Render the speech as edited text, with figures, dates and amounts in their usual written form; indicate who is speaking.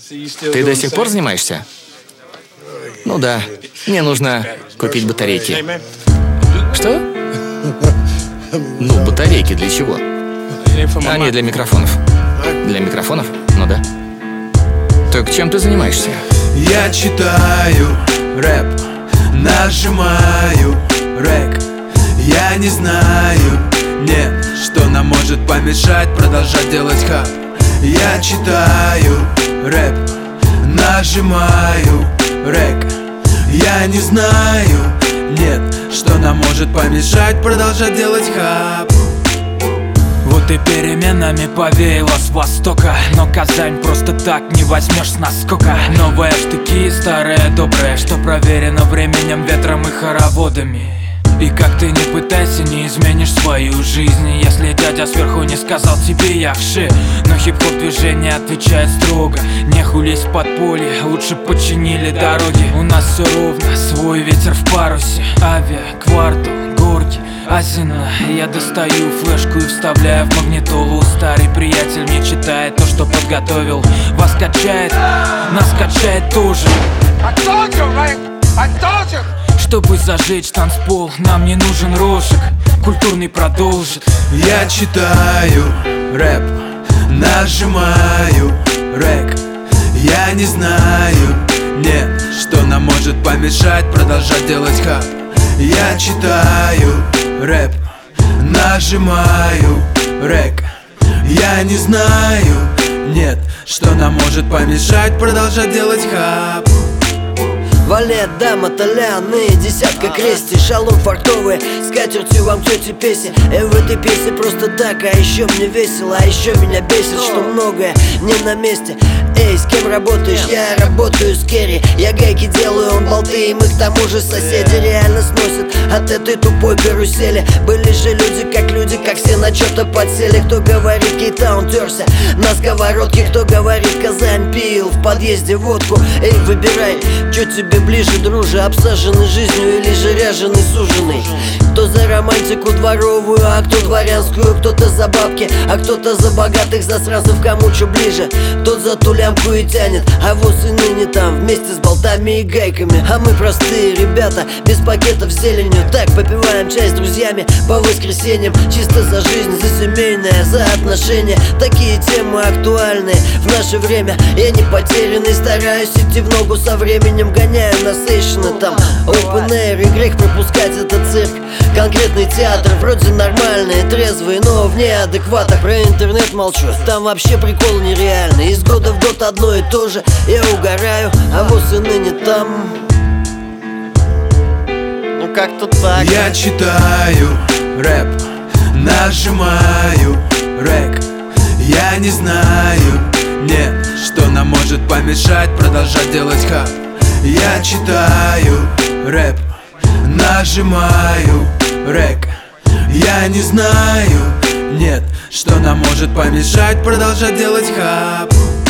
Speaker 1: Ты до сих пор занимаешься? Ну да, мне нужно купить батарейки. Что? Ну, батарейки для чего? Они для микрофонов. Для микрофонов? Ну да. Так чем ты занимаешься?
Speaker 2: Я читаю рэп, нажимаю рэк. Я не знаю, нет, что нам может помешать продолжать делать хап. Я читаю рэп, нажимаю рэк. Я не знаю, нет, что нам может помешать продолжать делать хап.
Speaker 3: Вот и переменами повеяло с востока, но Казань просто так не возьмешь с наскока. Новые штыки, старые добрые, что проверено временем, ветром и хороводами. И как ты не пытайся, не изменишь свою жизнь, если дядя сверху не сказал тебе яхши. Но хип-хоп движение отвечает строго: не хулись в подполье, лучше починили дороги. У нас все ровно, свой ветер в парусе. Авиа, квартал, горки, Азина. Я достаю флешку и вставляю в магнитолу. Старый приятель мне читает то, что подготовил. Вас качает, нас качает тоже. Чтобы зажечь танцпол, нам не нужен рожек. Культурный продолжит.
Speaker 2: Я читаю рэп, нажимаю рэк. Я не знаю, нет, что нам может помешать продолжать делать хап. Я читаю рэп, нажимаю рэк. Я не знаю, нет, что нам может помешать продолжать делать хап.
Speaker 4: Валет, дама, толяны, десятка крести, шалом фартовые, скатертью вам тети песни. В этой песне просто так, а еще мне весело, а еще меня бесит, что многое не на месте. Эй, с кем работаешь? Я работаю с Керри. Я гайки делаю, он болты, и мы к тому же соседи. Реально сносят от этой тупой карусели. Были же люди, как все на что-то подсели. Кто говорит, Кейтаун терся на сковородке, кто говорит, Казань пил в подъезде водку. Эй, выбирай, что тебе ближе, друже, обсаженный жизнью или же ряженый суженый. Кто за романтику дворовую, а кто дворянскую, кто-то за бабки, а кто-то за богатых засранцев, кому что ближе, тот за ту лямку и тянет. А вот и ныне там, вместе с болтами и гайками. А мы простые ребята, без пакетов с зеленью. Так, попиваем чай с друзьями по воскресеньям. Чисто за жизнь, за семейное, за отношения. Такие темы актуальные в наше время. Я не потерянный, стараюсь идти в ногу со временем. Гоняю на сейшены там, open air, и грех пропускать этот цирк. Конкретный театр, вроде нормальные, трезвые, но в неадекватах. Про интернет молчу, там вообще прикол нереальный. Из года в год одно и то же, я угораю, а вот и ныне там. Ну как-то так.
Speaker 2: Я читаю рэп, нажимаю рэк. Я не знаю, нет, что нам может помешать продолжать делать хап. Я читаю рэп, нажимаю рэк. Я не знаю, нет, что нам может помешать продолжать делать хап.